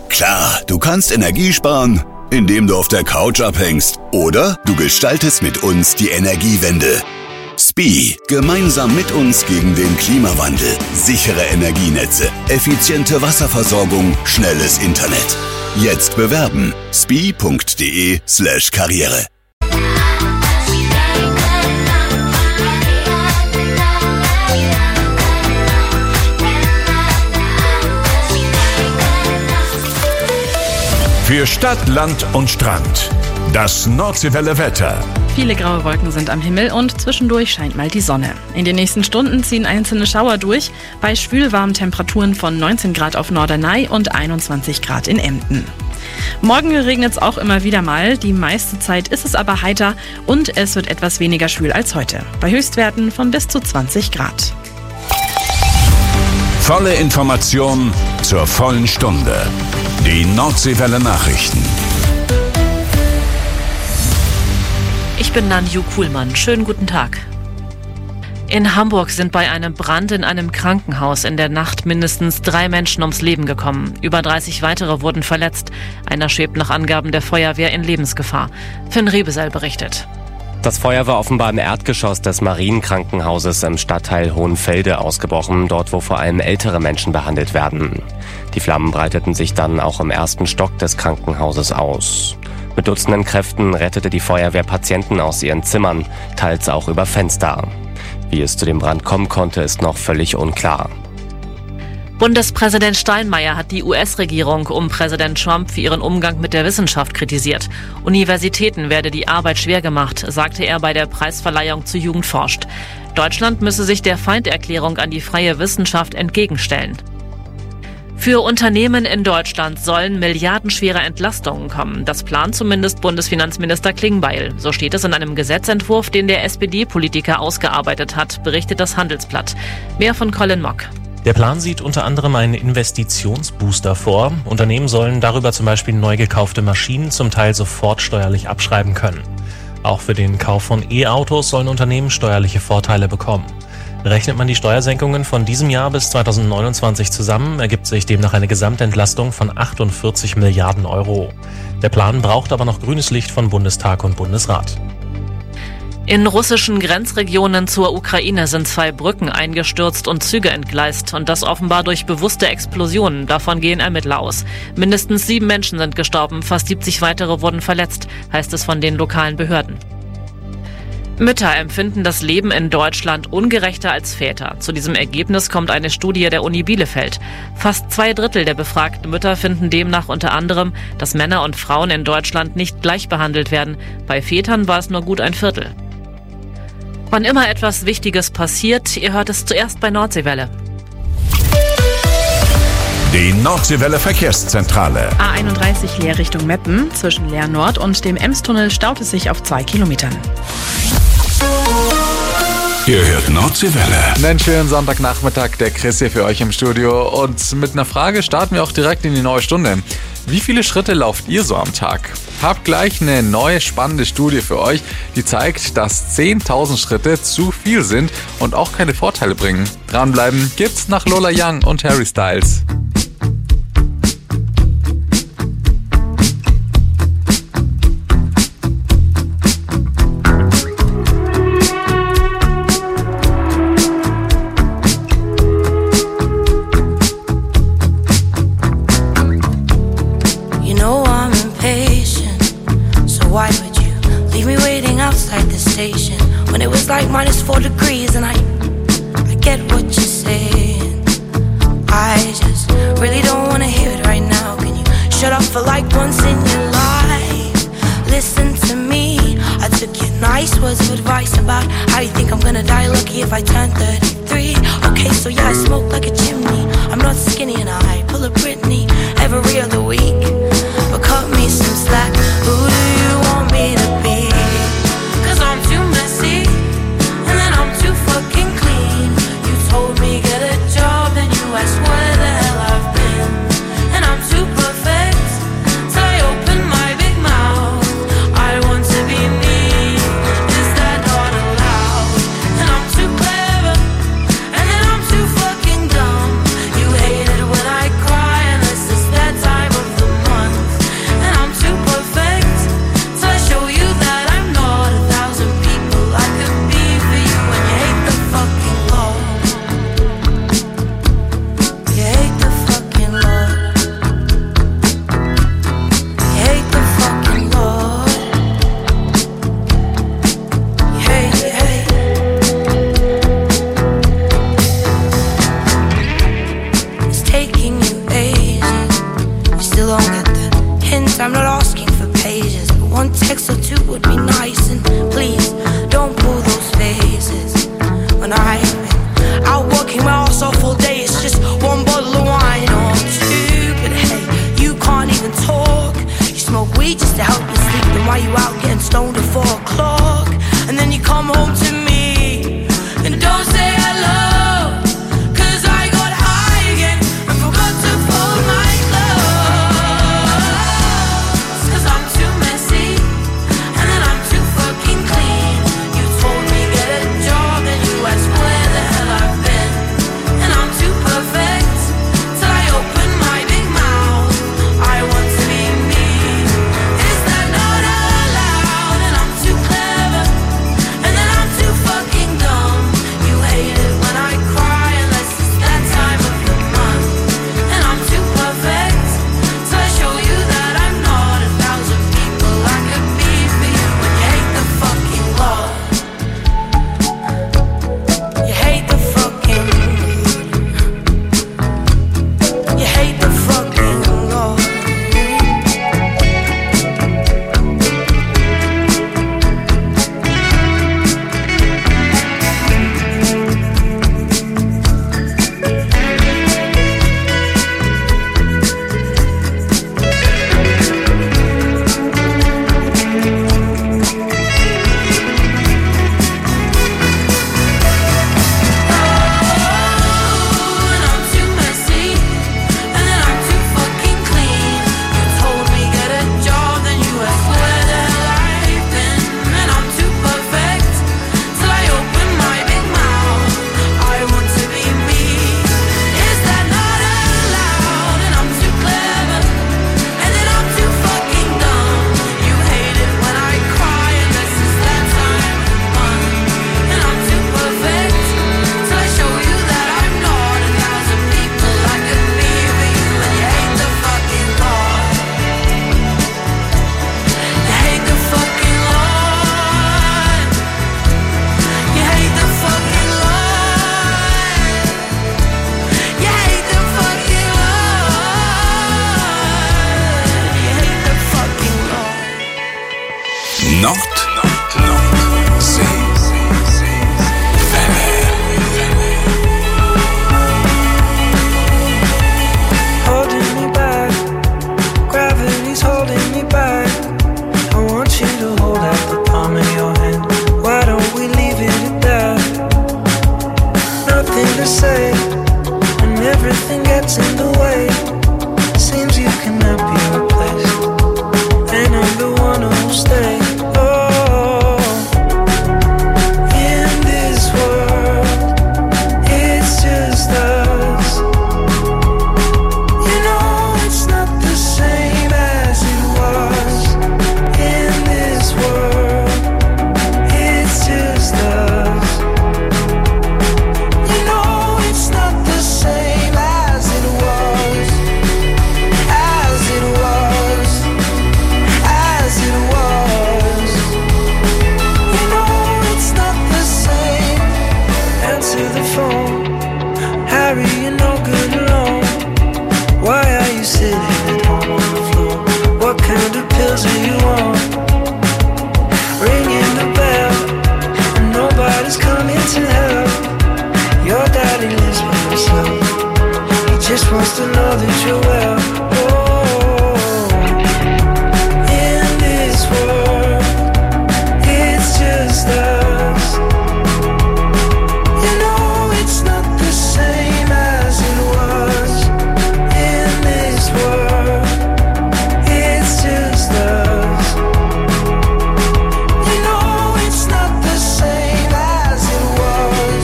Klar, du kannst Energie sparen, indem du auf der Couch abhängst. Oder du gestaltest mit uns die Energiewende. SPIE. Gemeinsam mit uns gegen den Klimawandel. Sichere Energienetze, effiziente Wasserversorgung, schnelles Internet. Jetzt bewerben. spie.de/Karriere. Für Stadt, Land und Strand. Das Nordseewelle Wetter. Viele graue Wolken sind am Himmel und zwischendurch scheint mal die Sonne. In den nächsten Stunden ziehen einzelne Schauer durch, bei schwülwarmen Temperaturen von 19 Grad auf Norderney und 21 Grad in Emden. Morgen regnet es auch immer wieder mal, die meiste Zeit ist es aber heiter und es wird etwas weniger schwül als heute, bei Höchstwerten von bis zu 20 Grad. Volle Information zur vollen Stunde. Die Nordseewelle Nachrichten. Ich bin Nanju Kuhlmann. Schönen guten Tag. In Hamburg sind bei einem Brand in einem Krankenhaus in der Nacht mindestens 3 Menschen ums Leben gekommen. Über 30 weitere wurden verletzt. Einer schwebt nach Angaben der Feuerwehr in Lebensgefahr. Finn Rebesel berichtet. Das Feuer war offenbar im Erdgeschoss des Marienkrankenhauses im Stadtteil Hohenfelde ausgebrochen, dort wo vor allem ältere Menschen behandelt werden. Die Flammen breiteten sich dann auch im ersten Stock des Krankenhauses aus. Mit Dutzenden Kräften rettete die Feuerwehr Patienten aus ihren Zimmern, teils auch über Fenster. Wie es zu dem Brand kommen konnte, ist noch völlig unklar. Bundespräsident Steinmeier hat die US-Regierung um Präsident Trump für ihren Umgang mit der Wissenschaft kritisiert. Universitäten werde die Arbeit schwer gemacht, sagte er bei der Preisverleihung zu Jugend forscht. Deutschland müsse sich der Feinderklärung an die freie Wissenschaft entgegenstellen. Für Unternehmen in Deutschland sollen milliardenschwere Entlastungen kommen. Das plant zumindest Bundesfinanzminister Klingbeil. So steht es in einem Gesetzentwurf, den der SPD-Politiker ausgearbeitet hat, berichtet das Handelsblatt. Mehr von Colin Mock. Der Plan sieht unter anderem einen Investitionsbooster vor. Unternehmen sollen darüber zum Beispiel neu gekaufte Maschinen zum Teil sofort steuerlich abschreiben können. Auch für den Kauf von E-Autos sollen Unternehmen steuerliche Vorteile bekommen. Rechnet man die Steuersenkungen von diesem Jahr bis 2029 zusammen, ergibt sich demnach eine Gesamtentlastung von 48 Milliarden Euro. Der Plan braucht aber noch grünes Licht von Bundestag und Bundesrat. In russischen Grenzregionen zur Ukraine sind 2 Brücken eingestürzt und Züge entgleist. Und das offenbar durch bewusste Explosionen. Davon gehen Ermittler aus. Mindestens 7 Menschen sind gestorben, fast 70 weitere wurden verletzt, heißt es von den lokalen Behörden. Mütter empfinden das Leben in Deutschland ungerechter als Väter. Zu diesem Ergebnis kommt eine Studie der Uni Bielefeld. Fast 2/3 der befragten Mütter finden demnach unter anderem, dass Männer und Frauen in Deutschland nicht gleich behandelt werden. Bei Vätern war es nur gut 1/4. Wann immer etwas Wichtiges passiert, ihr hört es zuerst bei Nordseewelle. Die Nordseewelle Verkehrszentrale. A31 leer Richtung Meppen. Zwischen Leer Nord und dem Emstunnel staut es sich auf 2 Kilometern. Ihr hört Nordseewelle. Einen schönen Sonntagnachmittag, der Chris hier für euch im Studio. Und mit einer Frage starten wir auch direkt in die neue Stunde. Wie viele Schritte lauft ihr so am Tag? Hab gleich eine neue spannende Studie für euch, die zeigt, dass 10.000 Schritte zu viel sind und auch keine Vorteile bringen. Dranbleiben gibt's nach Lola Young und Harry Styles. When it was like -4 degrees and I get what you're saying. I just really don't wanna hear it right now. Can you shut up for like once in your life? Listen to me. I took your nice words of advice about how you think I'm gonna die lucky if I turn 33. Okay, so yeah, I smoke like a chimney. I'm not skinny and I pull a Britney every other week. But cut me some slack. Who do you want me to be? 'Cause I'm too messy and then I'm too fucking clean. You told me get a job and you asked where the hell I've been. And I'm too perfect till I open my big mouth. I want to be me. Is that not allowed? And I'm too clever and then I'm too fucking dumb. You hate it when I cry unless the So I'm not asking for pages, but one text or two would be nice. And please, don't pull those faces. When I've been out working my ass off all day, it's just one bottle of wine or two. But hey, you can't even talk. You smoke weed just to help you sleep. Then why you out getting stoned at 4 o'clock? And then you come home to me and don't say hello.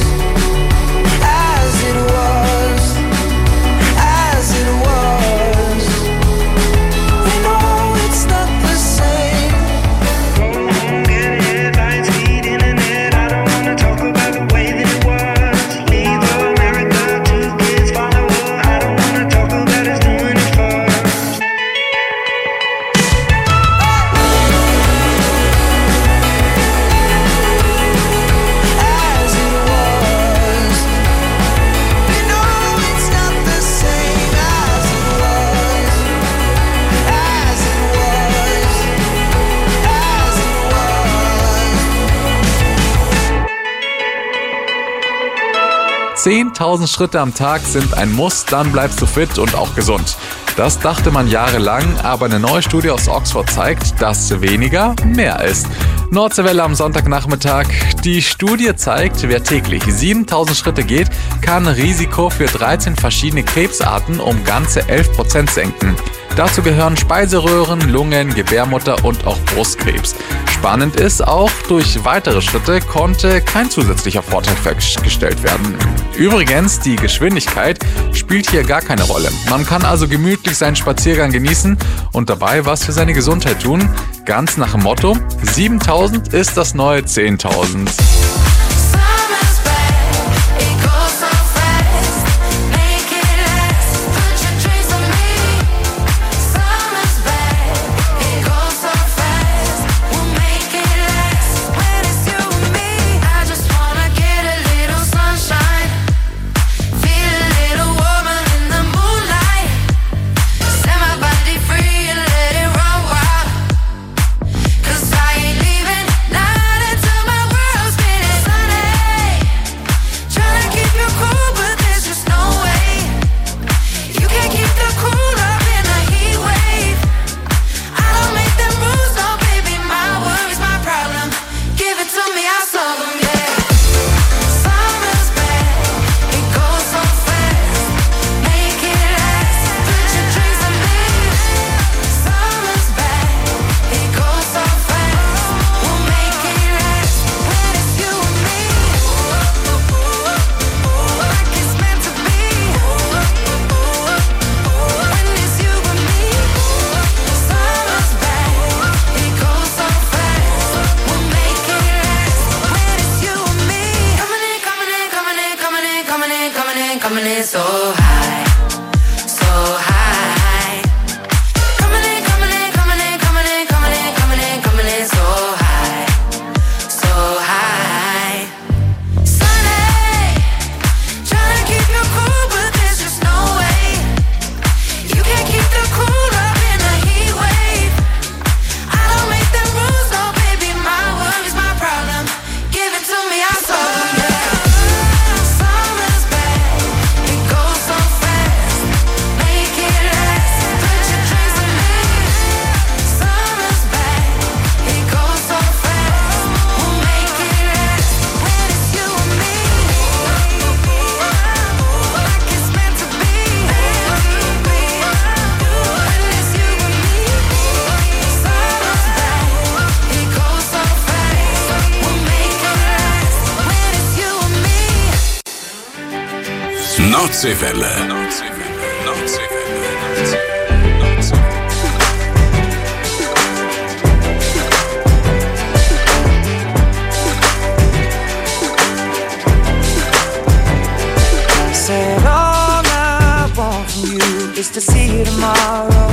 As it was 10.000 Schritte am Tag sind ein Muss, dann bleibst du fit und auch gesund. Das dachte man jahrelang, aber eine neue Studie aus Oxford zeigt, dass weniger mehr ist. Nordseewelle am Sonntagnachmittag. Die Studie zeigt, wer täglich 7.000 Schritte geht, kann Risiko für 13 verschiedene Krebsarten um ganze 11% senken. Dazu gehören Speiseröhren, Lungen, Gebärmutter und auch Brustkrebs. Spannend ist auch, durch weitere Schritte konnte kein zusätzlicher Vorteil festgestellt werden. Übrigens, die Geschwindigkeit spielt hier gar keine Rolle. Man kann also gemütlich seinen Spaziergang genießen und dabei was für seine Gesundheit tun. Ganz nach dem Motto, 7.000 ist das neue 10.000. Coming in so high, so high. Coming in, coming in, coming in, coming in, coming in, coming in, coming in so high, so high. Sunny, trying to keep you cool, but there's just no way. You can't keep the cool up in a heat wave. I don't make them rules, no baby, my worries, my problem. Give it to me, I'll solve them, yeah. Nordseewelle. Said all I want from you is to see you tomorrow,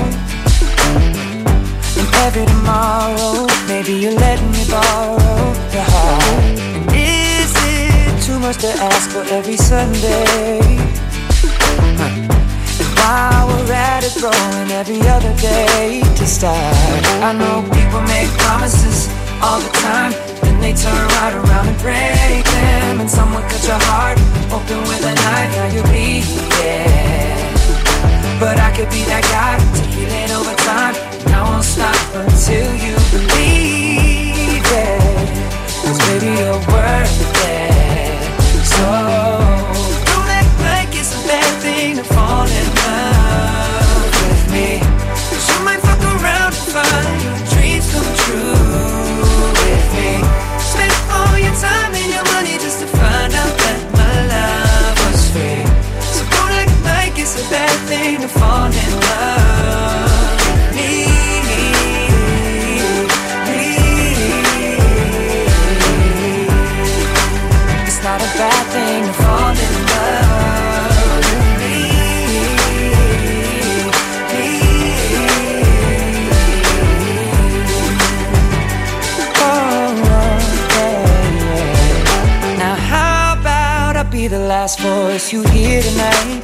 and every tomorrow maybe you're letting me borrow your heart. Is it too much to ask for every Sunday? And while we're at it, throwing every other day to start. I know people make promises all the time, then they turn right around and break them. And someone cut your heart open with a knife, now you're bleeding. But I could be that guy to heal it over time, and I won't stop until you believe it. 'Cause baby, you're worth it. So don't act like it's a bad thing to fall in love with me, 'cause you might fuck around and find your dreams come true with me. Spend all your time and your money just to find out that my love was free. So don't act like it's a bad thing to fall in love with me. It's not a bad thing to fall in love with me. Oh, yeah. Now how about I be the last voice you hear tonight,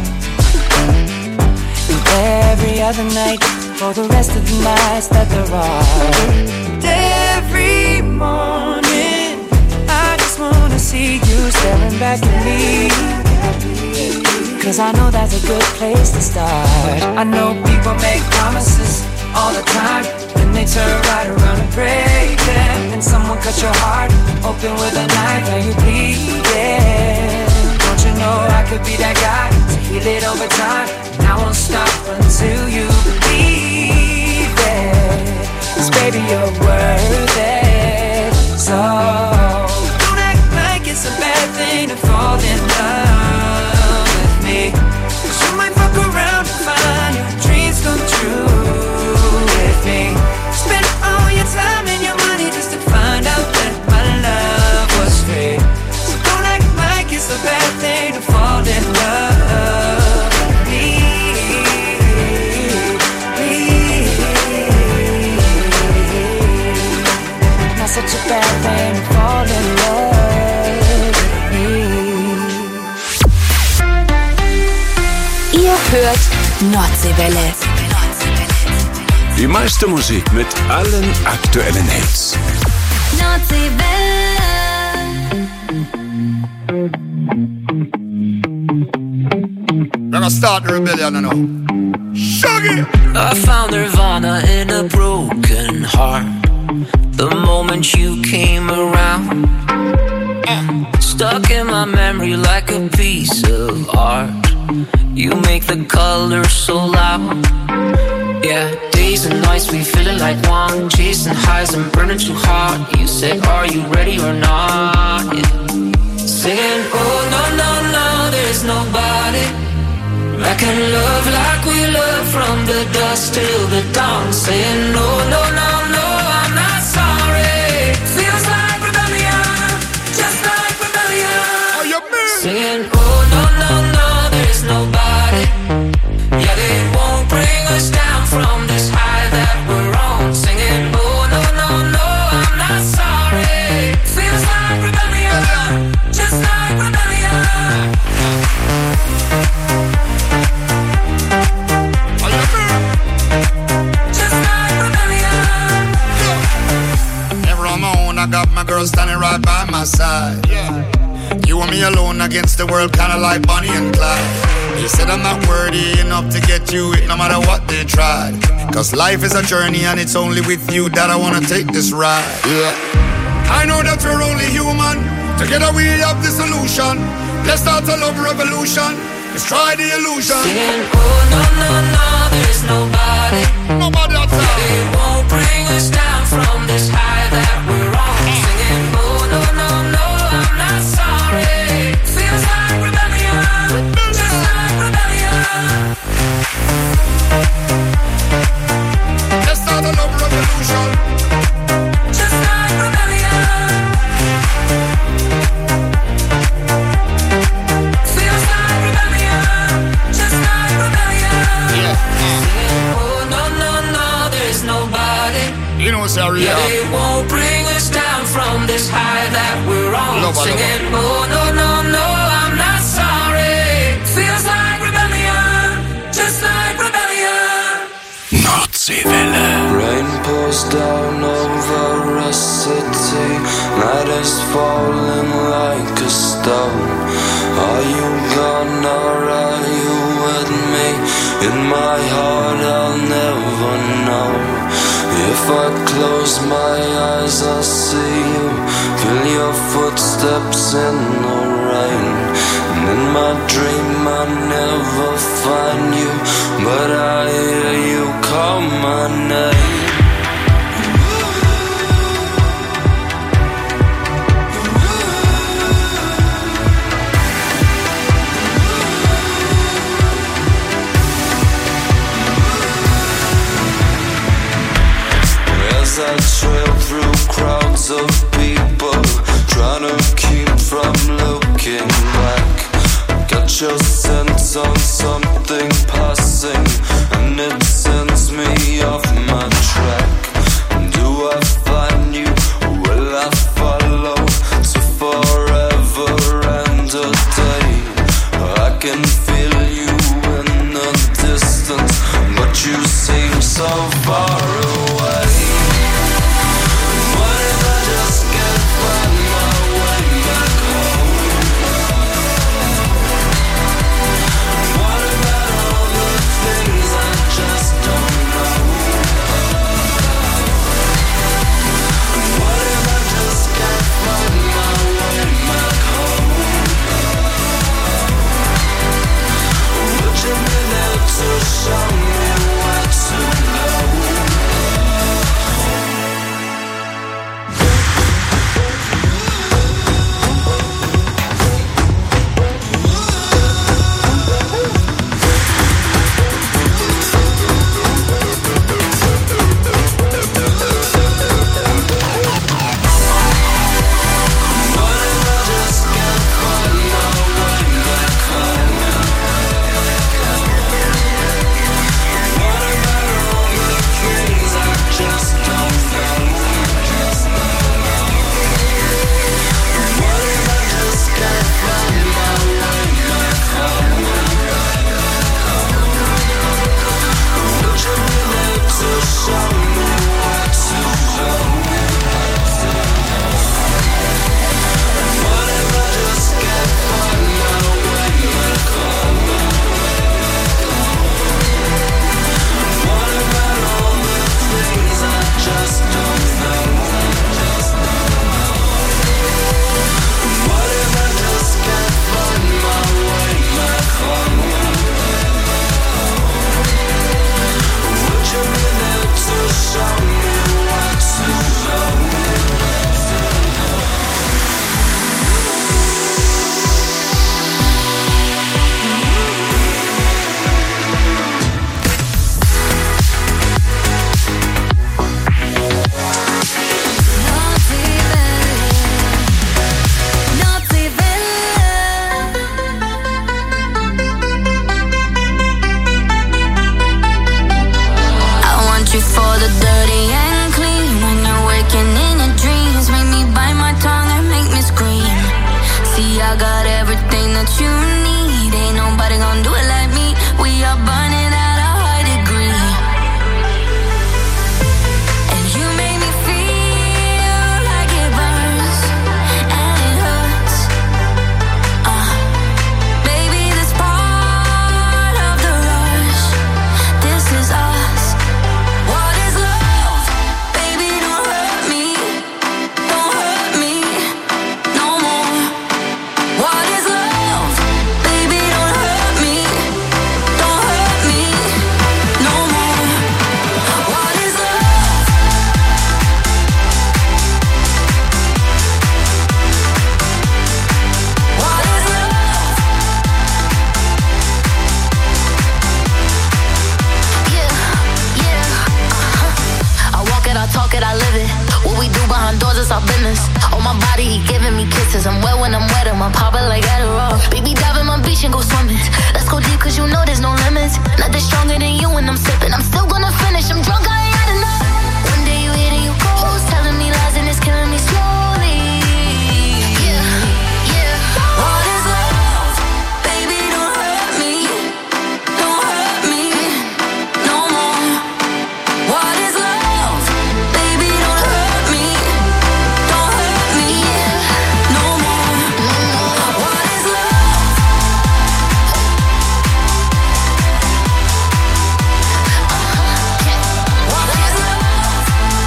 and every other night for the rest of the nights that there are. And every morning I just wanna see see you staring back at me. Cause I know that's a good place to start. I know people make promises all the time, then they turn right around and break them. And someone cut your heart open with a knife and you bleeding. Don't you know I could be that guy to heal it over time? And I won't stop until you believe it. Cause baby you're worth it. So don't act like it's a bad thing to fall in love with me. Cause you might fuck around and find your dreams come true with me. Spend all your time and your money just to find out that my love was free. So don't act like it's a bad thing to fall in love with me. Not such a bad thing to fall in love with me. Ihr hört Nordseewelle. Die meiste Musik mit allen aktuellen Hits. Nordseewelle. We're gonna start the rebellion now. Shuggy! I found Nirvana in a broken heart the moment you came around. Stuck in my memory like a piece of art. You make the colors so loud. Yeah, days and nights we feeling like one, chasing highs and burning too hard. You said, are you ready or not? Yeah. Singing, oh no, no, no, there's nobody that can love like we love from the dusk till the dawn. Saying, no, no, no, no, I'm not sorry. Feels like rebellion, just like rebellion. Are you mean? Singing, oh no, no, no, there's nobody. Yeah, they won't bring us down from this high that we're on. Singing, oh no, no, no, I'm not sorry. Feels like rebellion, just like rebellion. Are you mean? Just like rebellion. Ever on my own, I got my girl standing right by my side. Yeah. You and me alone against the world, kinda like Bonnie and Clyde. You said I'm not worthy enough to get you it no matter what they tried. Cause life is a journey and it's only with you that I wanna take this ride. Yeah. I know that we're only human. Together we have the solution. Let's start a love revolution. Let's try the illusion. Singing, oh no, no, no, there's nobody. Nobody outside. They won't bring us down from this high that we're on. Singing, oh no, no, no, I'm not sorry. Feels like rebellion, just like rebellion. Let's start a love revolution. Just like rebellion. Feels like rebellion, just like rebellion. Yeah. Singing, oh no, no, no, there's nobody. You know what's our Yeah, they won't bring us down from this high that we're on. Love, Singing, oh no, no, no, I'm not sorry. Feels like rebellion, just like rebellion. Nordseewelle. Rain pours down over a city. Night is falling like a stone. Are you gone or are you with me? In my heart I'll never know. If I close my eyes I'll see you. Feel your footsteps in the rain. And in my dream I never find you, but I hear you call my name. As I trail through crowds of people, trying to keep from looking back. Got your sense on something passing, and it sends me off my track. Do I find you? Will I follow to forever and a day? I can feel you in the distance, but you seem so far away. What if I just can't find my way back home? for the dirty and clean. When you're waking in your dreams, make me bite my tongue and make me scream. See, I got everything that you need. Ain't nobody gonna do it like me. We are burning at a high degree. And you make me feel like it burns and it hurts. Baby, this part of the rush. This is us. What is love? Baby, don't hurt me. Don't hurt me no more. What is love? Baby, don't hurt me. Don't hurt me no more. What is love? What is love? I walk it, I talk it, I live it. What we do behind doors is our business. On my body, he giving me kisses. I'm wet when I'm wet, I'm popping like Adderall. Baby, dive in my beach and go swimming. Let's go deep, cause you know there's no limits. Nothing stronger than you when I'm sipping. I'm still gonna finish, I'm drunk, I ain't had enough. One day you hit and you close, telling me lies and it's killing me slowly. What is love? Baby, don't hurt me. Don't hurt me no more. What is love? Baby, don't hurt me. Don't hurt me no more. What is love? What is love?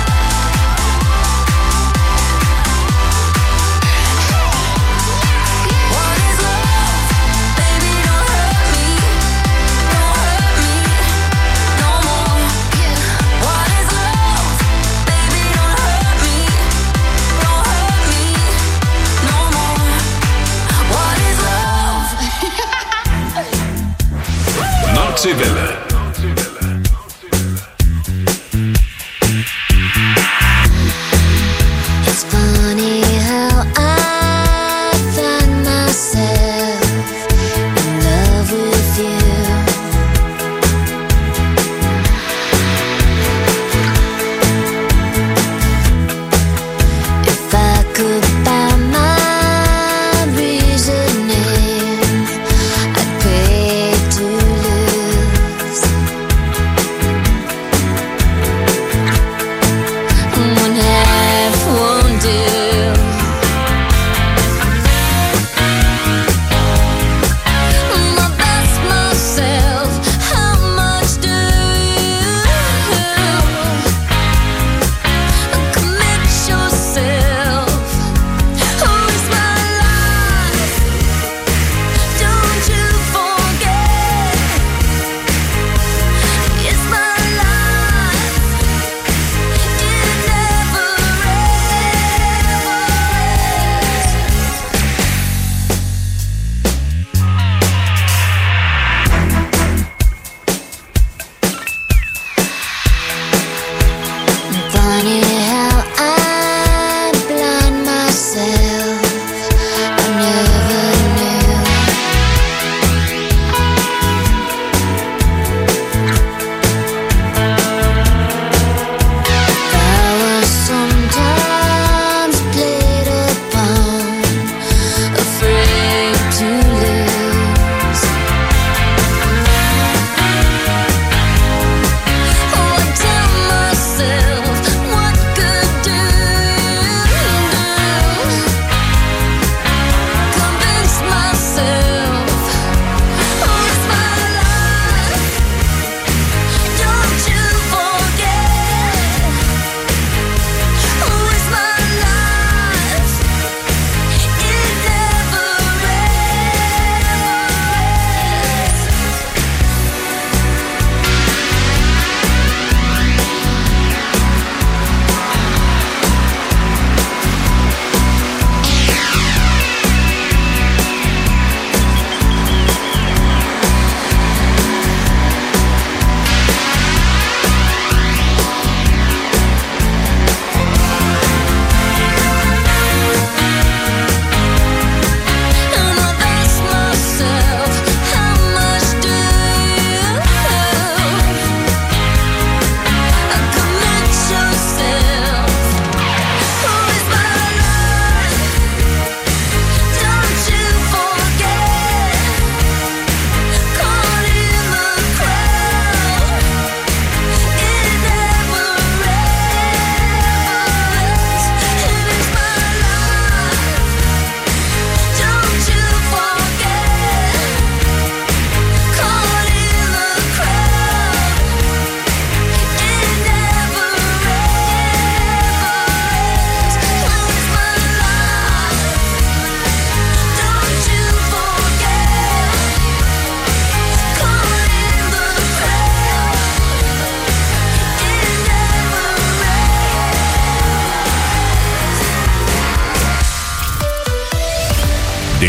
What is love? Baby, don't hurt me. Don't hurt me no more. What is love? Baby, don't hurt me. Don't hurt me no more. What is love? Nordseewelle. It's funny how I find myself in love with you. If I could buy my reasoning, I'd pay to lose. One half won't do. But that's myself. How much do you commit yourself? Who's my life? Don't you forget, it's my life. It never funny how I blind myself. I never knew. I was sometimes played upon, afraid to lose. I tell myself, what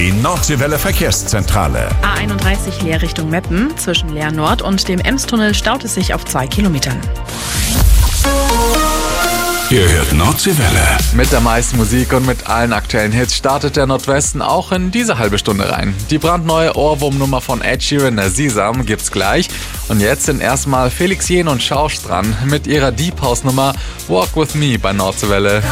Die Nordseewelle Verkehrszentrale. A31 Leer Richtung Meppen. Zwischen Leer Nord und dem Emstunnel staut es sich auf 2 Kilometern. Ihr hört Nordseewelle. Mit der meisten Musik und mit allen aktuellen Hits startet der Nordwesten auch in diese halbe Stunde rein. Die brandneue Ohrwurmnummer von Ed Sheeran, der Sesam, gibt's gleich. Und jetzt sind erstmal Felix Jähn und Schorsch dran mit ihrer Deep House Nummer Walk With Me bei Nordseewelle.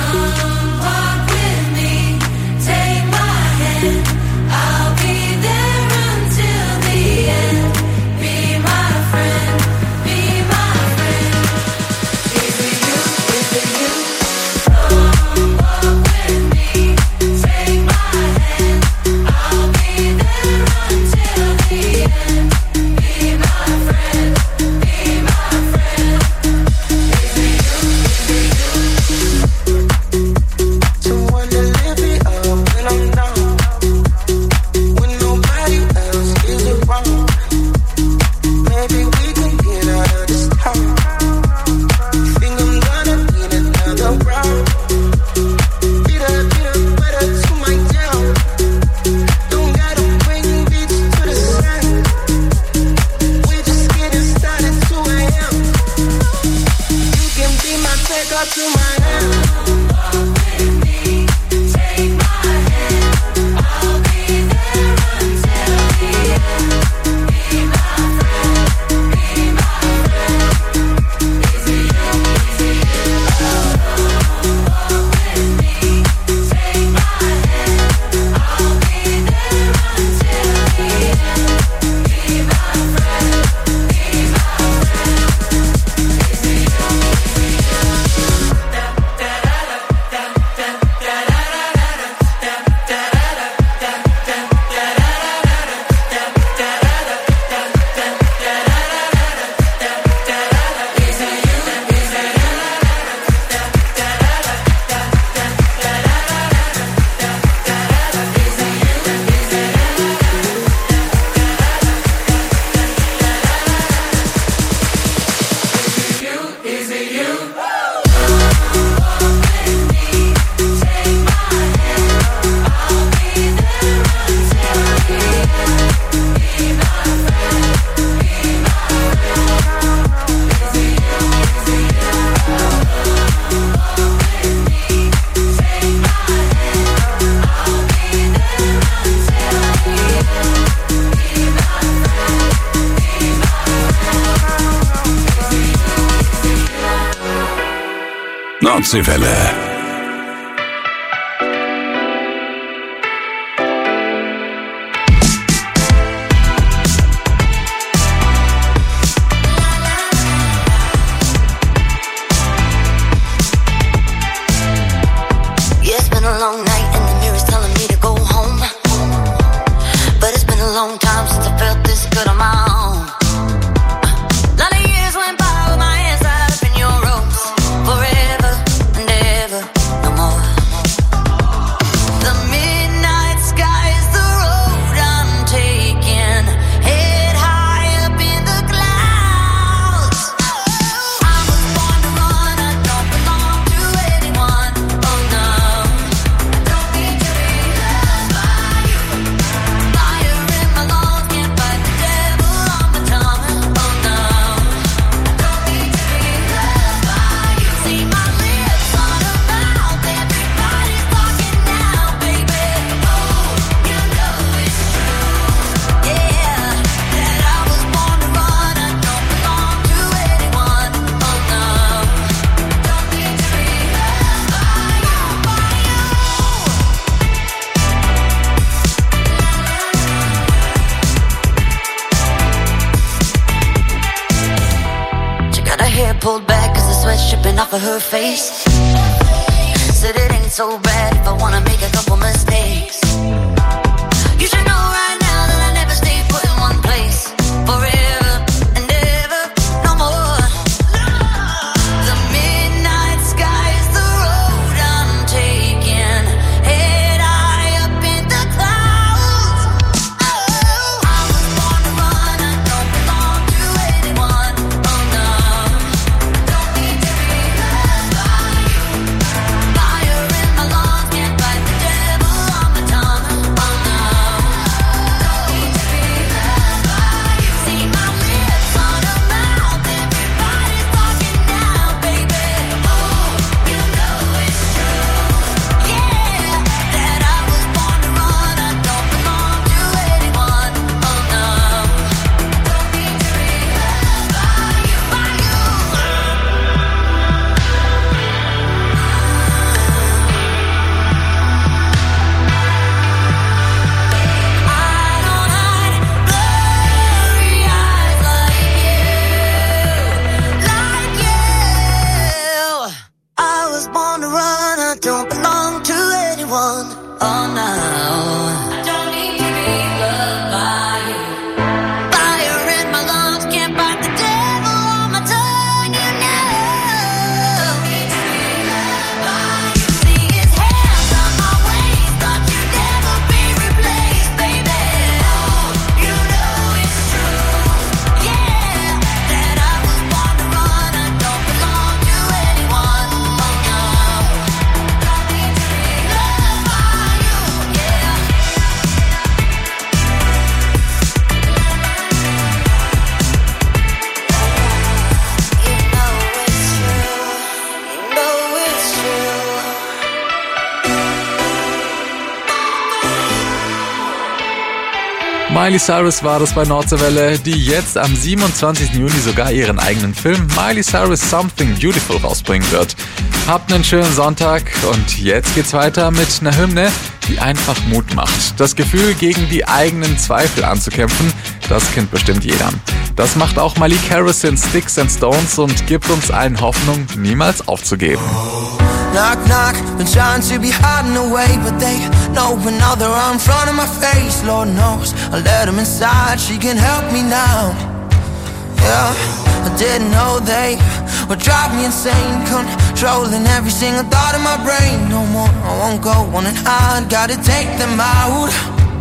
Nordseewelle. Pulled back cause the sweat's dripping off of her face. Said it ain't so bad if I wanna make a couple mistakes. You should know right now that I never stay put in one place forever and ever, no more. The midnight sky is the road I'm taking, head high up in the clouds. Oh, I was born to run, I don't belong to anyone. Oh no. Fire in my lungs, can't fight the devil on my tongue. Oh no. don't belong to anyone. Oh no, I don't need to be loved by you. Fire in my lungs, can't fight the devil on my tongue, you know. Don't need to be loved by you. See his hands on my waist, thought you'd never be replaced, baby. Oh, you know it's true, yeah, that I was born to run. I don't belong to anyone. Oh no, don't need to be loved by you, yeah. You know it's true, you know it's true. Miley Cyrus war das bei Nordseewelle, die jetzt am 27. Juni sogar ihren eigenen Film Miley Cyrus Something Beautiful rausbringen wird. Habt einen schönen Sonntag und jetzt geht's weiter mit einer Hymne, die einfach Mut macht. Das Gefühl, gegen die eigenen Zweifel anzukämpfen, das kennt bestimmt jeder. Das macht auch Malik Harris in Sticks and Stones und gibt uns allen Hoffnung, niemals aufzugeben. Knock, knock, been trying to be hiding away, but they know now they're right in front of my face. Lord knows I let them inside, she can help me now. Yeah, I didn't know they would drive me insane, controlling every single thought in my brain. No more, I won't go on and hide, gotta take them out.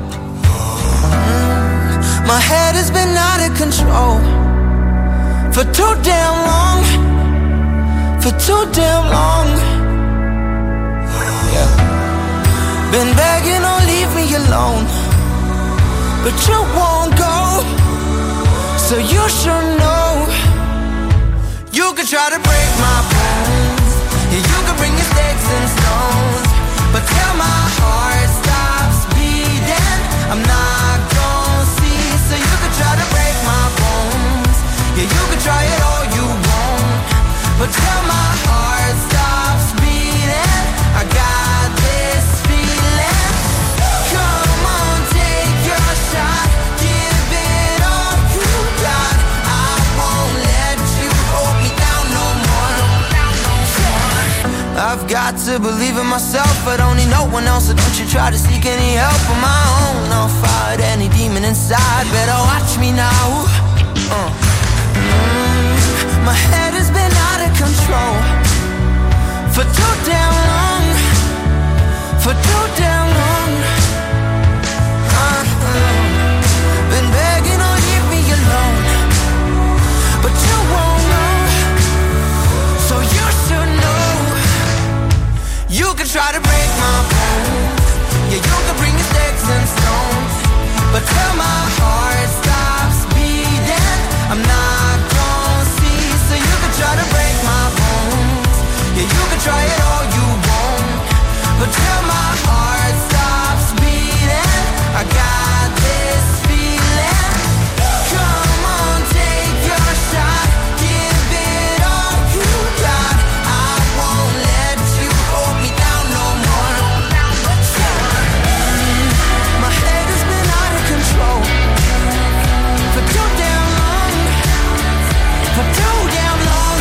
My head has been out of control for too damn long, for too damn long. Been begging, oh leave me alone, but you won't go, so you should know. You could try to break my bones, yeah, you could bring your sticks and stones, but till my heart stops beating, I'm not gonna see. So you could try to break my bones, yeah, you could try it all you want, but till my heart stops beating, I got this feeling. Come on, take your shot, give it all you got. I won't let you hold me down no more. I've got to believe in myself, but only no one else. So don't you try to seek any help on my own. I'll fight any demon inside, better watch me now. My head has been out of control for too damn long, for too damn long. Been begging, oh leave me alone, but you won't know, so you should know. You can try to break my bones, yeah, you can bring your sticks and stones, but till my heart stops beating, I'm not gonna see. So you can try to break my bones, yeah, you can try it all you want, but till my heart stops beating, I got this feeling. Come on, take your shot, give it all you got. I won't let you hold me down no more. My head has been out of control for too damn long, for too damn long.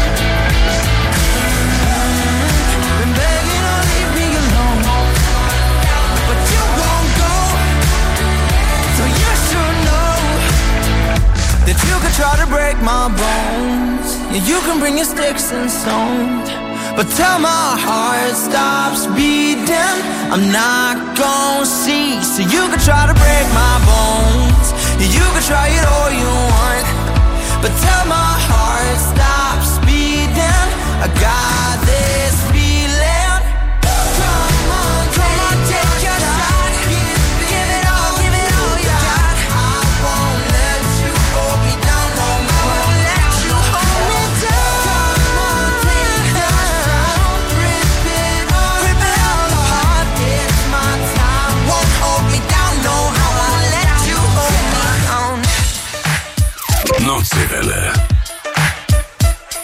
Been begging, oh leave me alone, but you won't go, so you should know that you could try to break my bones, yeah, you can bring your sticks and stones, but till my heart stops beating, I'm not gonna see. So you could try to break my bones, yeah, you could try it all you want, but till my heart stops beating, I got this feeling. Come on, take your shot, give it all you got. I won't let you hold me down no more. Let you hold me down. Come on, take your shot, rip it all apart. It's my time, won't hold me down no more. I won't let you hold me down. Nordseewelle.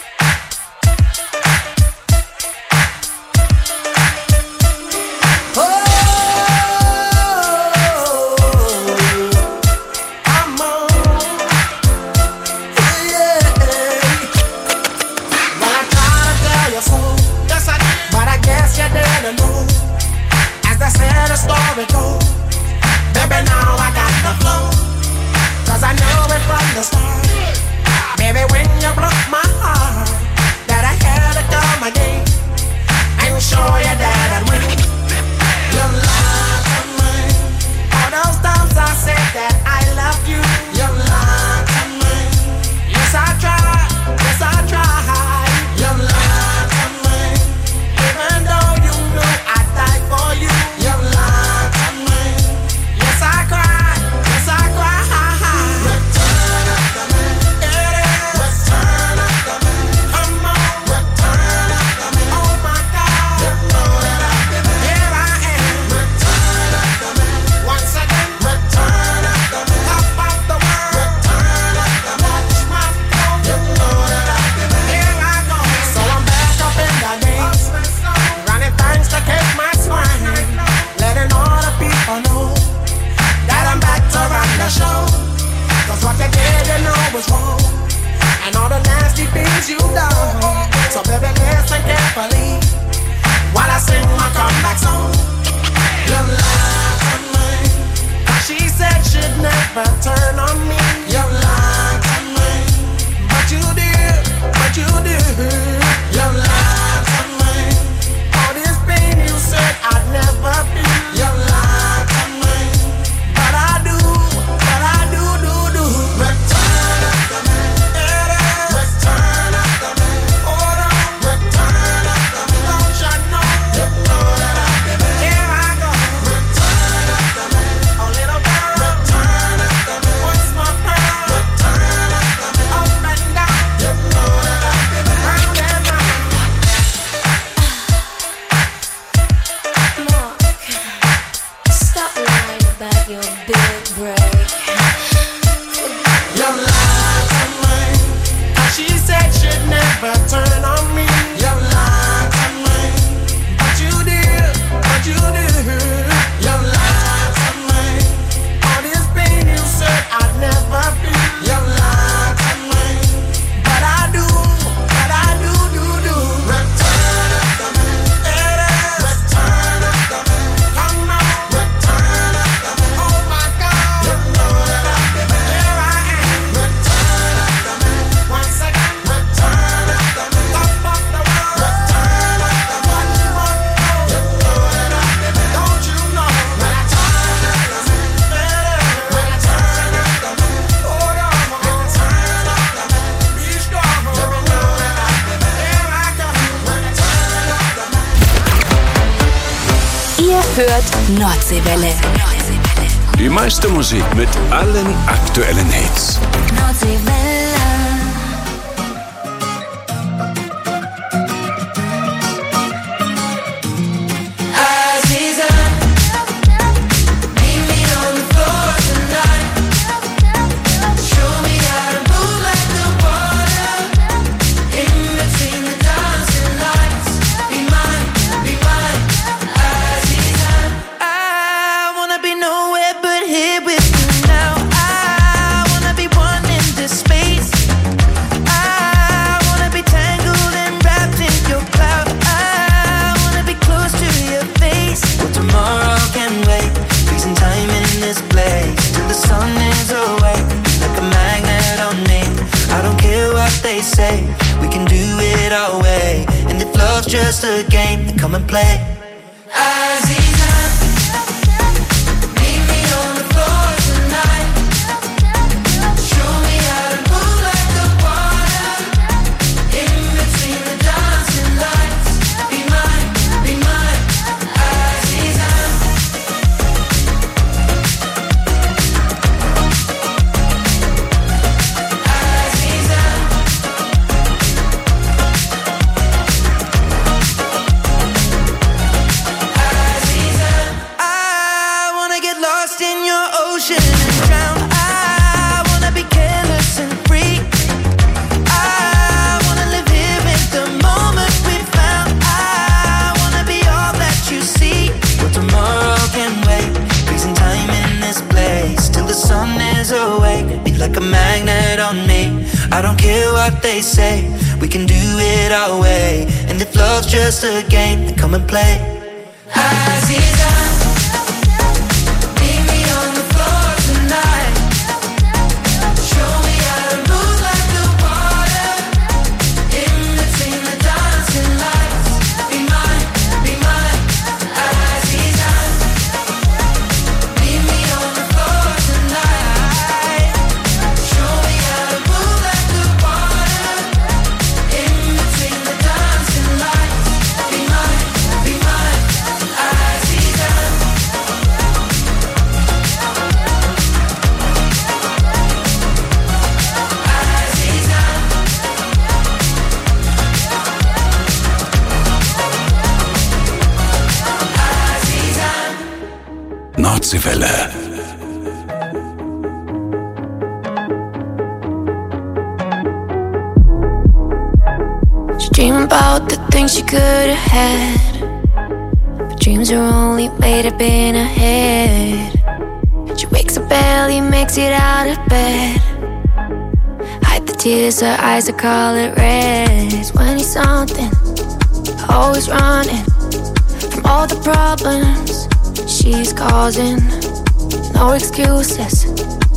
never turn on me. You lied to me, but you did. You lied to me. All this pain you said I'd never feel. You lied to me, but I do. Return after me, return after me. Hold on, return after me. Don't you know? You know that I give it. Here I go. Return after me, oh little girl. Return after me, what's my pearl? Return after me, up and down. You know that I give it. Round and round. Mark, stop lying about your big break. You lied to me. She said she'd never turn on me. You lied to me, but you did. You lied to me. All this pain you said I'd never feel. You lied to me, but I do. Return after me, return after me. Come on, return after me. Oh my God, you know that I give it. Here I am. Return after me, once again. Return after me, top of the world. Return after me, one more. You know that I give it. Don't you know? Return after me, return after me. Hold on, return after me. Be strong, you know that I give it. Here I go. Return after me. Ihr hört Nordseewelle. Die meiste Musik mit allen aktuellen Hits. Nordseewelle. Aziza, meet me on the floor tonight. Show me how to move like the water. In between the dancing lights. Be mine, Aziza. I wanna be nowhere but here with you now. I wanna be one in this space. I wanna be tangled and wrapped in your cloud. I wanna be close to your face. Well, tomorrow can wait. Freezing time in this place till the sun is awake. Like a magnet on me. I don't care what they say. We can do it our way. And if love's just a game, then come and play. Aziza, meet me on the floor tonight. Show me how to move like the water. In between the dancing lights. Be mine, Aziza. Aziza. Aziza. I wanna get lost in your ocean and drown. I wanna be careless and free. I wanna live here in the moment we found. I wanna be all that you see. Well, tomorrow can wait. Freezing time in this place till the sun is awake. Be like a magnet on me. I don't care what they say. We can do it our way. And if love's just a game, then come and play. Aziza, meet me on the floor tonight. Show me how to move like the water. In between the dancing lights. Be mine, Aziza. Meet me on the floor tonight. Show me how to move like the water. In between the dancing lights. Be mine, Aziza. Aziza. Aziza. Nordseewelle. She dream about the things she could have had, but dreams are only made up in her head. She wakes up early, makes it out of bed. Hide the tears, her eyes are color red. 20 something, always running from all the problems she's causing. No excuses,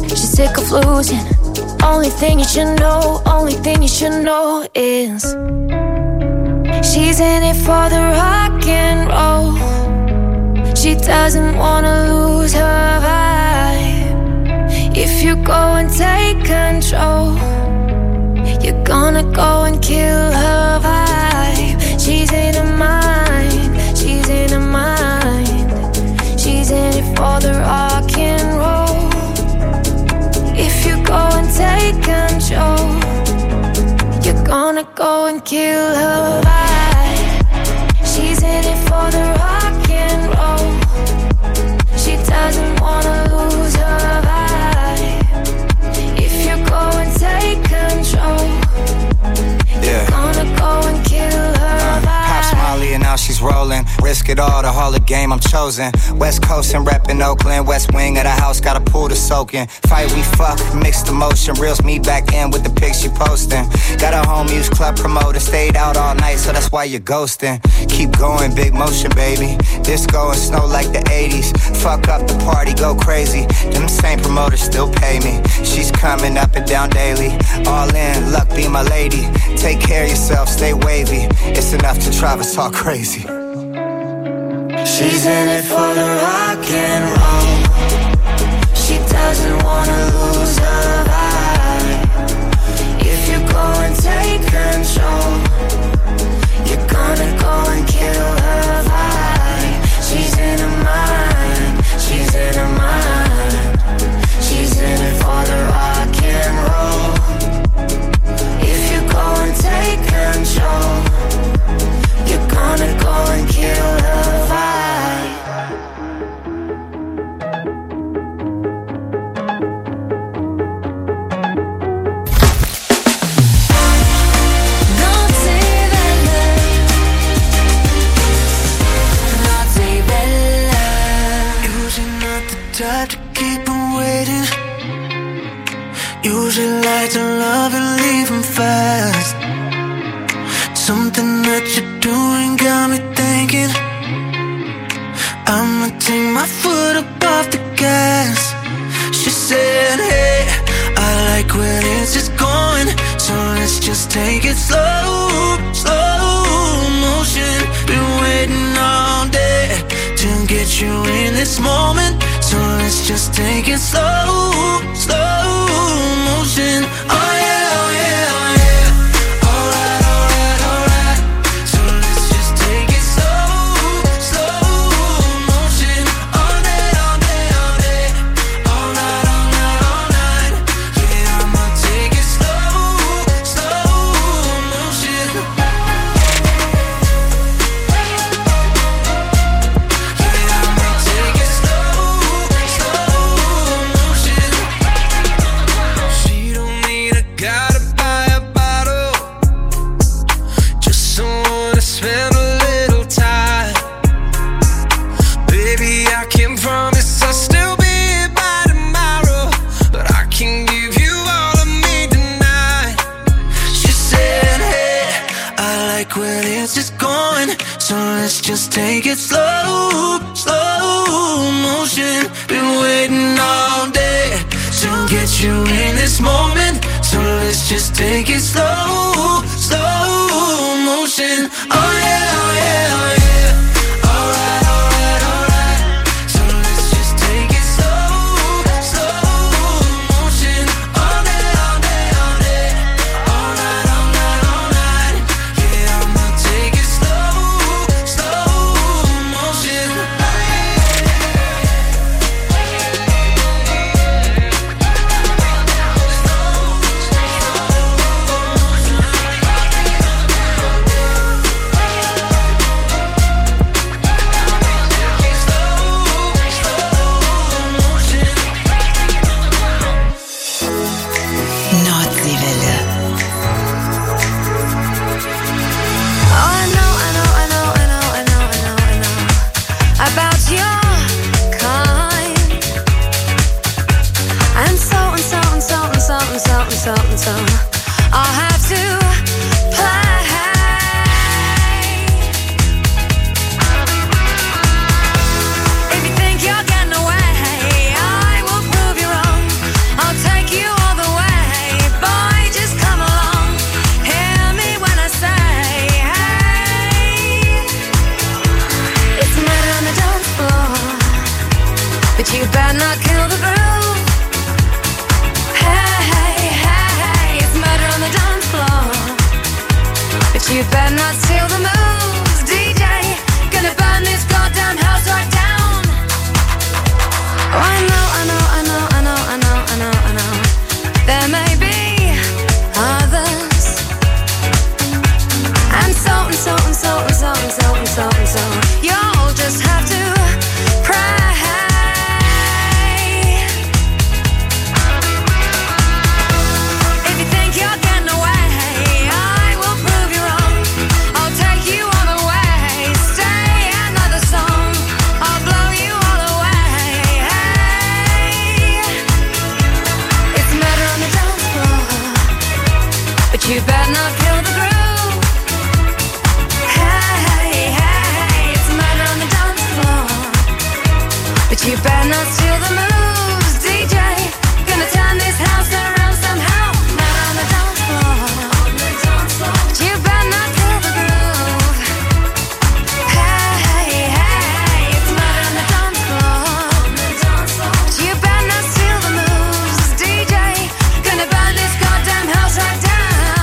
She's sick of losing. Only thing you should know, only thing you should know is she's in it for the rock and roll. She doesn't wanna lose her vibe. If you go and take control, you're gonna go and kill her vibe. She's in her mind, she's in her mind. She's in it for the rock and roll. If you go and take control, you're gonna go and kill her vibe. She's in it for the rock and roll. She doesn't wanna lose her vibe. If you go and take control, you're gonna go and kill her vibe. Pops Molly and now she's rolling. Risk it all, the Hall of Game, I'm chosen. West Coast and reppin' Oakland. West wing of the house, got a pool to soak in. Fight, we fuck, mixed emotion. Reels me back in with the pics she posting. Got a home use club promoter. Stayed out all night, so that's why you're ghosting. Keep going, big motion, baby. Disco and snow like the 80s. Fuck up the party, go crazy. Them same promoters still pay me. She's coming up and down daily. All in, luck be my lady. Take care of yourself, stay wavy. It's enough to drive us all crazy. She's in it for the rock and roll. She doesn't wanna lose her vibe. If you go and take control, you're gonna go and kill her vibe. She's in her mind, she's in her mind. She's in it for the rock and roll. If you go and take control, you're gonna go and kill her vibe. Type to keep him waiting. Usually like to love and leave him fast. Something that you're doing got me thinking I'ma take my foot up off the gas. She said, hey, I like where this is going, so let's just take it slow, slow motion. Been waiting all day to get you in this moment, so let's just take it slow, slow motion. Oh yeah, oh yeah, oh yeah. Alright, alright, alright. So let's just take it slow, slow motion. All day, all day, all day. All night, all night, all night. Yeah, I'ma take it slow, slow motion. Yeah, I'ma take it slow, slow motion. She don't need a guy to buy a bottle, just someone to spend a little time. Baby, I can promise I'll still be here by tomorrow, but I can give you all of me tonight. She said, hey, I like where this is going, so let's just take it slow, slow motion. Been waiting all day to get you in this moment, so let's just take it slow, slow motion. Oh yeah, oh yeah, oh yeah. Alright, alright, alright. So let's just take it slow, slow motion. All day, all day, all day. All night, all night, all night. Yeah, I'ma take it slow, slow motion. but you better not kill the groove. Hey, hey, hey, it's murder on the dance floor, but you better not steal the moves. DJ, gonna burn this goddamn house right down. Oh, I know, I know, I know, I know, I know, I know, I know. There may be others, and so and so and so and so and so and so and so. You'll just have to pray. If you think you're getting away, I will prove you wrong. I'll take you all the way. Stay another song. I'll blow you all away. Hey, it's murder on the dance floor, but you better not kill the groove. Hey, hey, it's murder on the dance floor, but you better not steal the moves. DJ, gonna turn this house around somehow. Murder on the dance floor, but you better not kill the groove. Hey, hey, it's murder on the dance floor, but you better not steal the moves. DJ, gonna burn this goddamn house right down.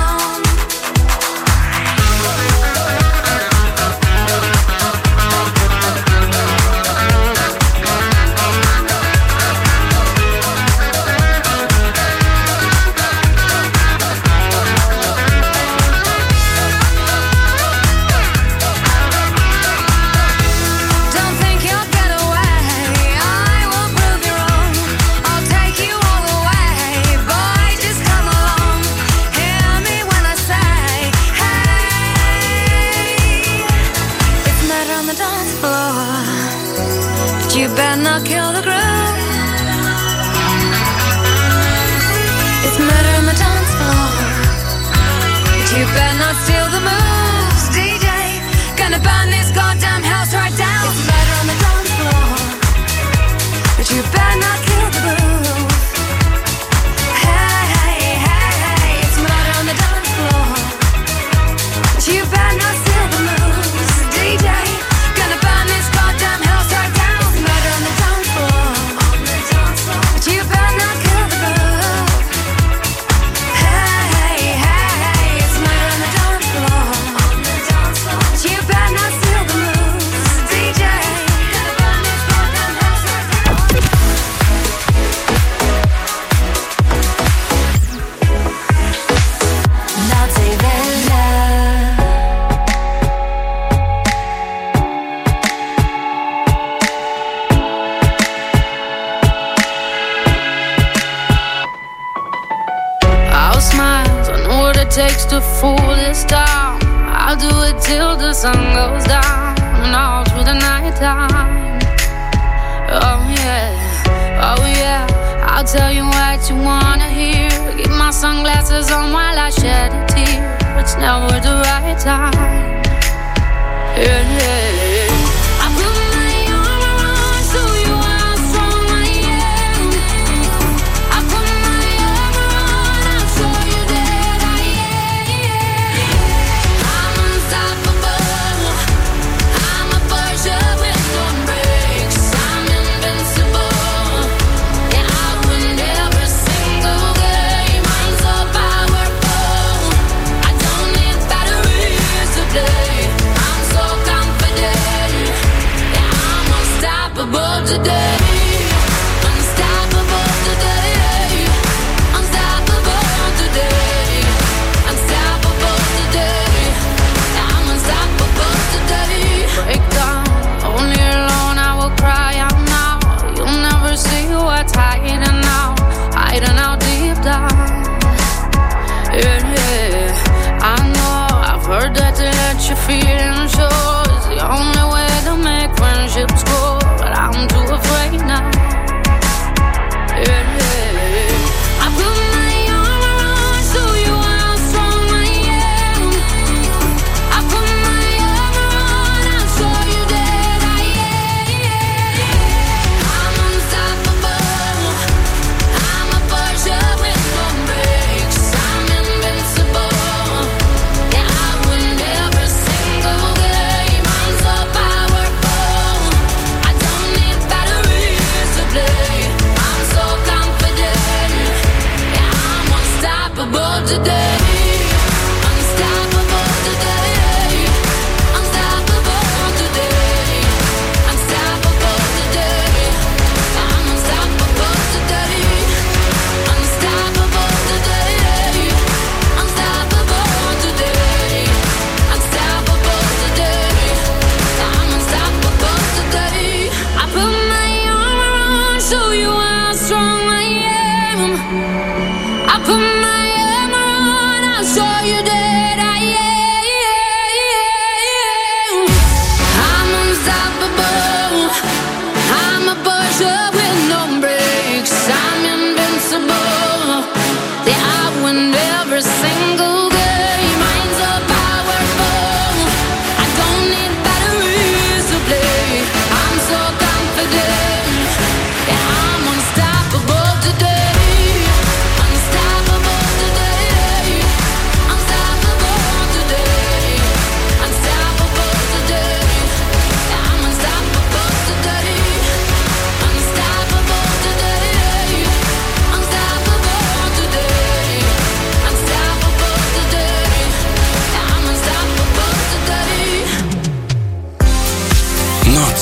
Don't think you'll get away, I will prove you wrong. I'll take you all the way, boy, just come along. Hear me when I say, hey, it's murder on the dance floor, but you better not kill the groove. It's murder on the dance floor, but you better not steal the moves. DJ, gonna burn this goddamn house right down. It's murder on the dance floor, but you better not kill the groove. Hey, hey, hey, it's murder on the dance floor, but you better not steal the moves. DJ, gonna burn this goddamn house right down. It's murder on the dance floor, but you better not kill the groove. Hey, hey, it's murder on the dance floor, but you better not steal the moves. DJ, gonna burn this goddamn house right down. Notte Welle. I'll smile, I know what it takes to fool this town. I'll do it till the sun goes down and all through the night time. Oh yeah, I'll tell you what you wanna hear. Keep my sunglasses on while I shed a tear. It's never the right time. Yeah. I put my arm around so you how strong I am. I put my arm around, I'll show you that I am. I'm unstoppable. I'm a Porsche with no brakes. I'm invincible. Yeah, I win every single game. I'm so powerful. I don't need batteries to play. I'm so confident. Yeah, I'm unstoppable today. Unstoppable today. Unstoppable today. Unstoppable today. Yeah, I'm unstoppable today. Break down, only alone I will cry out now. You'll never see what's hiding out deep down. Yeah, I know, I've heard that to let your feelings show is the only way to make friendships grow, but I'm too afraid now. Yeah, I put my arm around so you how strong I am. I put my arm around, I'll show you that I am. I'm unstoppable. I'm a Porsche with no brakes. I'm invincible. Yeah, I win every single game. I'm so powerful. I don't need batteries to play.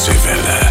Nordseewelle.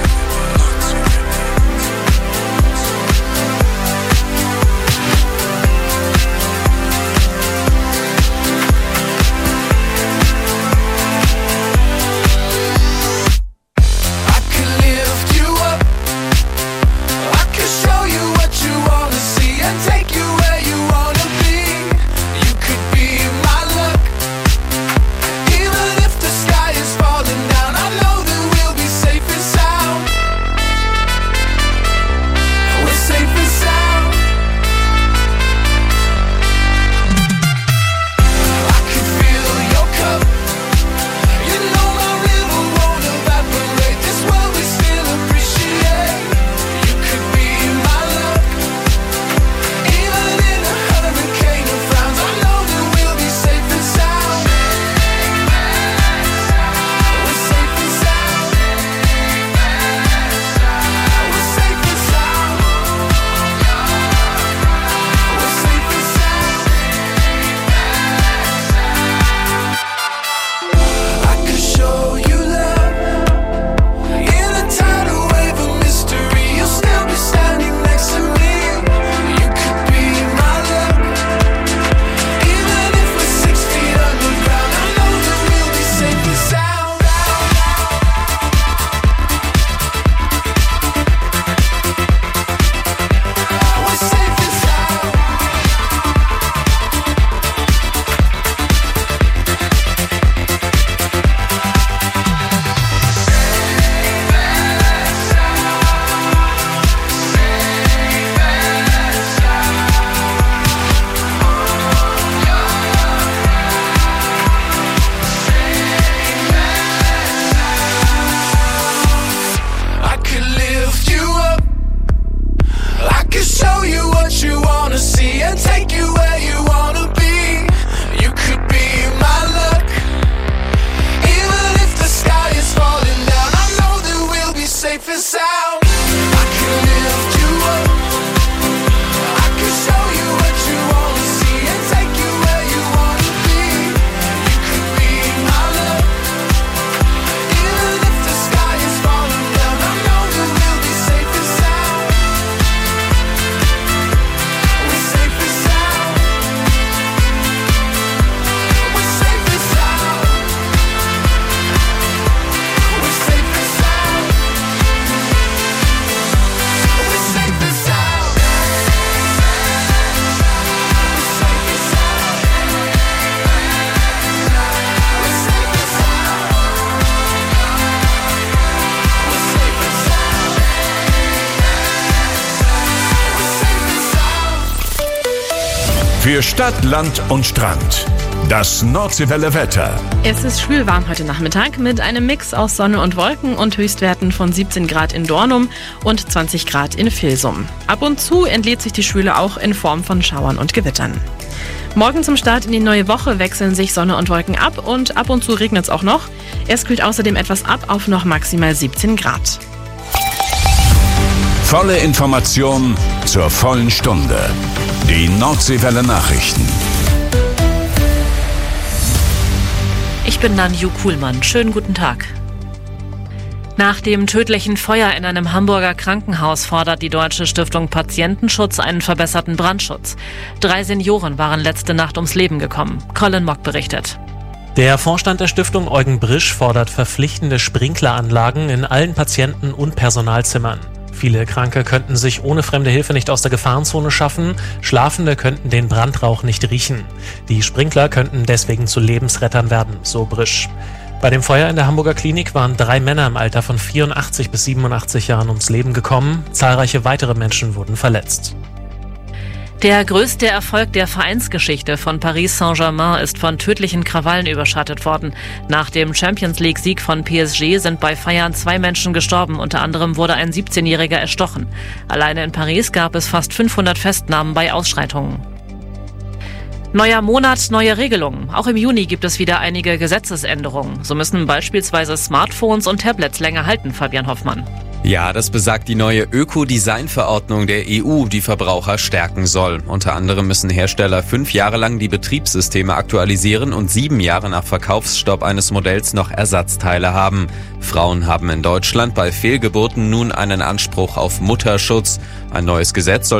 Für Stadt, Land und Strand. Das Nordseewelle Wetter. Es ist schwül warm heute Nachmittag mit einem Mix aus Sonne und Wolken und Höchstwerten von 17 Grad in Dornum und 20 Grad in Vilsum. Ab und zu entlädt sich die Schwüle auch in Form von Schauern und Gewittern. Morgen zum Start in die neue Woche wechseln sich Sonne und Wolken ab und zu regnet es auch noch. Es kühlt außerdem etwas ab auf noch maximal 17 Grad. Volle Information zur vollen Stunde. Die Nordseewelle Nachrichten. Ich bin Nanju Kuhlmann. Schönen guten Tag. Nach dem tödlichen Feuer in einem Hamburger Krankenhaus fordert die Deutsche Stiftung Patientenschutz einen verbesserten Brandschutz. 3 Senioren waren letzte Nacht ums Leben gekommen. Colin Mock berichtet. Der Vorstand der Stiftung Eugen Brisch fordert verpflichtende Sprinkleranlagen in allen Patienten- und Personalzimmern. Viele Kranke könnten sich ohne fremde Hilfe nicht aus der Gefahrenzone schaffen, Schlafende könnten den Brandrauch nicht riechen. Die Sprinkler könnten deswegen zu Lebensrettern werden, so Brisch. Bei dem Feuer in der Hamburger Klinik waren 3 Männer im Alter von 84 bis 87 Jahren ums Leben gekommen. Zahlreiche weitere Menschen wurden verletzt. Der größte Erfolg der Vereinsgeschichte von Paris Saint-Germain ist von tödlichen Krawallen überschattet worden. Nach dem Champions-League-Sieg von PSG sind bei Feiern 2 Menschen gestorben. Unter anderem wurde ein 17-Jähriger erstochen. Alleine in Paris gab es fast 500 Festnahmen bei Ausschreitungen. Neuer Monat, neue Regelungen. Auch im Juni gibt es wieder einige Gesetzesänderungen. So müssen beispielsweise Smartphones und Tablets länger halten, Fabian Hoffmann. Ja, das besagt die neue Ökodesign-Verordnung der EU, die Verbraucher stärken soll. Unter anderem müssen Hersteller 5 Jahre lang die Betriebssysteme aktualisieren und 7 Jahre nach Verkaufsstopp eines Modells noch Ersatzteile haben. Frauen haben in Deutschland bei Fehlgeburten nun einen Anspruch auf Mutterschutz. Ein neues Gesetz soll